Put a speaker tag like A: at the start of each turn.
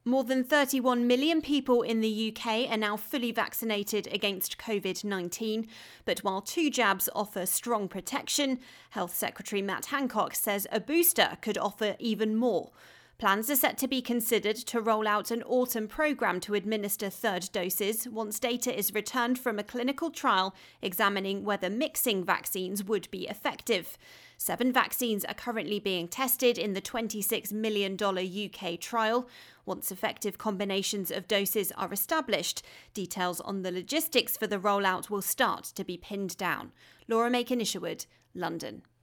A: More than 31 million people in the UK are now fully vaccinated against COVID-19. But while 2 jabs offer strong protection, Health Secretary Matt Hancock says a booster could offer even more. Plans are set to be considered to roll out an autumn programme to administer third doses once data is returned from a clinical trial examining whether mixing vaccines would be effective. 7 vaccines are currently being tested in the $26 million UK trial. Once effective combinations of doses are established, details on the logistics for the rollout will start to be pinned down. Laura Makin-Isherwood, London.